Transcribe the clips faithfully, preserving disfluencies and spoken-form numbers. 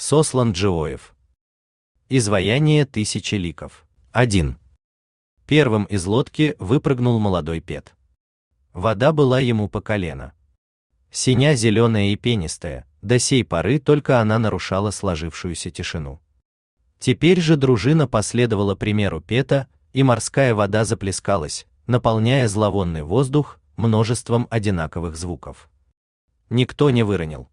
Сослан Джиоев. Изваяние тысячи ликов. один. Первым из лодки выпрыгнул молодой Пет. Вода была ему по колено. Синя зеленая и пенистая, до сей поры только она нарушала сложившуюся тишину. Теперь же дружина последовала примеру Пета, и морская вода заплескалась, наполняя зловонный воздух множеством одинаковых звуков. Никто не выронил.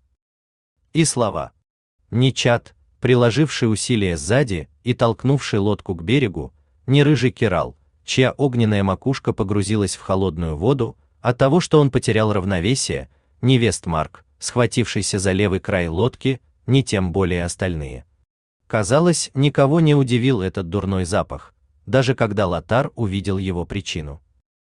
И слова. Ни Чад, приложивший усилия сзади и толкнувший лодку к берегу, ни рыжий Кирал, чья огненная макушка погрузилась в холодную воду от того, что он потерял равновесие, ни Вестмарк, схватившийся за левый край лодки, ни тем более остальные. Казалось, никого не удивил этот дурной запах, даже когда Лотар увидел его причину.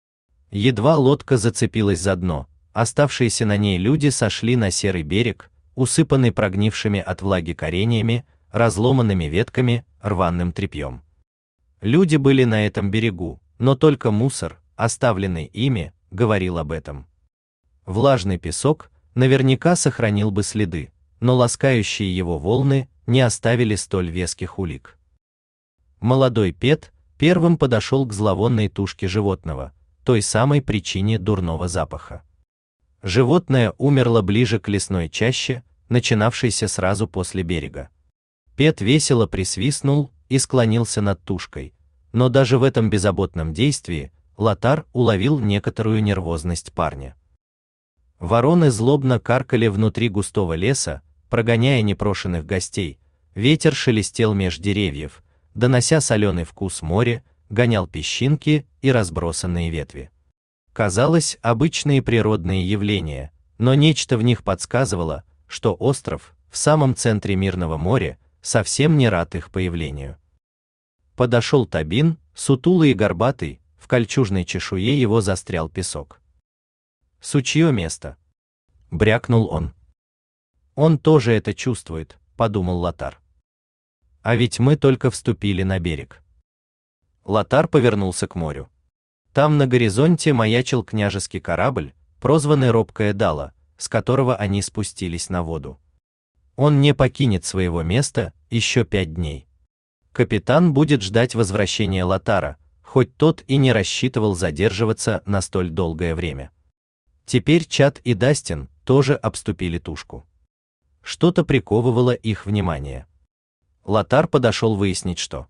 Едва лодка зацепилась за дно, оставшиеся на ней люди сошли на серый берег, усыпанный прогнившими от влаги кореньями, разломанными ветками, рваным тряпьем. Люди были на этом берегу, но только мусор, оставленный ими, говорил об этом. Влажный песок наверняка сохранил бы следы, но ласкающие его волны не оставили столь веских улик. Молодой Пет первым подошел к зловонной тушке животного, той самой причине дурного запаха. Животное умерло ближе к лесной чаще, начинавшейся сразу после берега. Пет весело присвистнул и склонился над тушкой, но даже в этом беззаботном действии Лотар уловил некоторую нервозность парня. Вороны злобно каркали внутри густого леса, прогоняя непрошенных гостей, ветер шелестел меж деревьев, донося соленый вкус моря, гонял песчинки и разбросанные ветви. Казалось, обычные природные явления, но нечто в них подсказывало, что остров, в самом центре мирного моря, совсем не рад их появлению. Подошел Табин, сутулый и горбатый, в кольчужной чешуе его застрял песок. «Сучье место!» — брякнул он. «Он тоже это чувствует», — подумал Лотар. «А ведь мы только вступили на берег». Лотар повернулся к морю. Там на горизонте маячил княжеский корабль, прозванный Робкая Дала, с которого они спустились на воду. Он не покинет своего места еще пять дней. Капитан будет ждать возвращения Лотара, хоть тот и не рассчитывал задерживаться на столь долгое время. Теперь Чад и Дастин тоже обступили тушку. Что-то приковывало их внимание. Лотар подошел выяснить, что.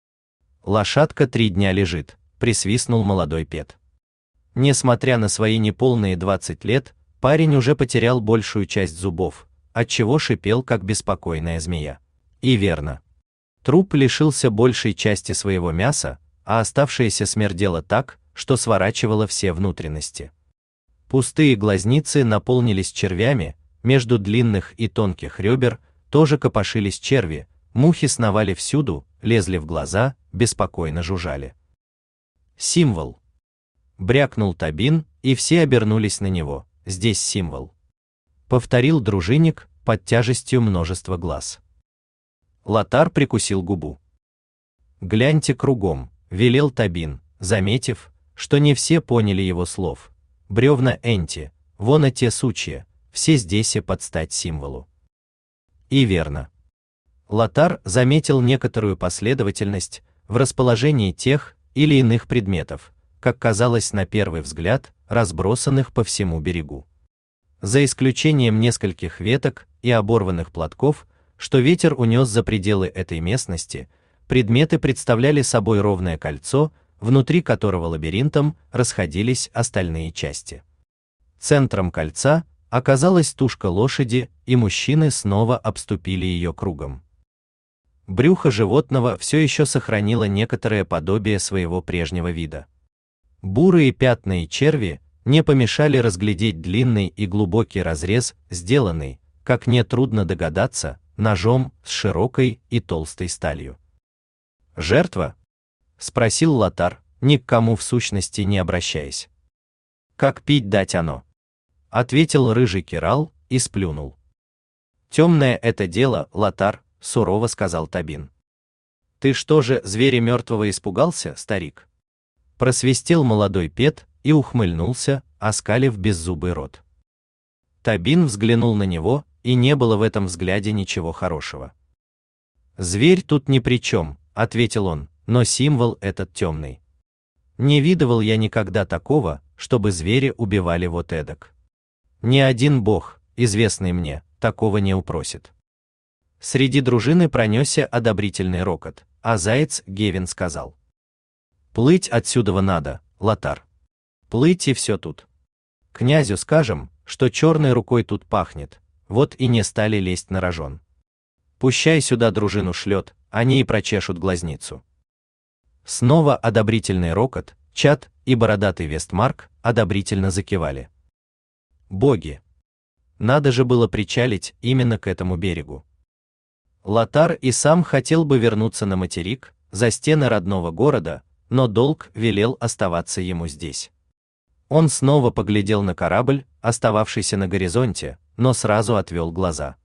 «Лошадка три дня лежит», — присвистнул молодой Пет. Несмотря на свои неполные двадцать лет, парень уже потерял большую часть зубов, отчего шипел, как беспокойная змея. И верно. Труп лишился большей части своего мяса, а оставшееся смердело так, что сворачивало все внутренности. Пустые глазницы наполнились червями, между длинных и тонких ребер тоже копошились черви, мухи сновали всюду, лезли в глаза, беспокойно жужжали. «Символ!» — брякнул Табин, и все обернулись на него. «Здесь символ!» — повторил дружинник под тяжестью множества глаз. Лотар прикусил губу. «Гляньте кругом», — велел Табин, заметив, что не все поняли его слов. «Бревна энти, вон и те сучья, все здесь и под стать символу». И верно. Лотар заметил некоторую последовательность в расположении тех или иных предметов, как казалось на первый взгляд, разбросанных по всему берегу. За исключением нескольких веток и оборванных платков, что ветер унес за пределы этой местности, предметы представляли собой ровное кольцо, внутри которого лабиринтом расходились остальные части. Центром кольца оказалась тушка лошади, и мужчины снова обступили ее кругом. Брюхо животного все еще сохранило некоторое подобие своего прежнего вида. Бурые пятна и черви не помешали разглядеть длинный и глубокий разрез, сделанный, как нетрудно догадаться, ножом с широкой и толстой сталью. «Жертва?» — спросил Лотар, ни к кому в сущности не обращаясь. «Как пить дать оно?» — ответил рыжий Кирал и сплюнул. «Темное это дело, Лотар», — сурово сказал Табин. «Ты что же, зверя мертвого испугался, старик?» Просвистел молодой Пет и ухмыльнулся, оскалив беззубый рот. Табин взглянул на него, и не было в этом взгляде ничего хорошего. Зверь тут ни при чем, ответил он, но символ этот темный. Не видывал я никогда такого, чтобы звери убивали вот эдак. Ни один бог, известный мне, такого не упросит. Среди дружины пронесся одобрительный рокот, а заяц Гевин сказал: «Плыть отсюда надо, Лотар. Плыть и все тут. Князю скажем, что черной рукой тут пахнет, вот и не стали лезть на рожон. Пущай сюда дружину шлет, они и прочешут глазницу». Снова одобрительный рокот, Чад и бородатый Вестмарк одобрительно закивали. Боги! Надо же было причалить именно к этому берегу. Лотар и сам хотел бы вернуться на материк, за стены родного города, но долг велел оставаться ему здесь. Он снова поглядел на корабль, остававшийся на горизонте, но сразу отвел глаза.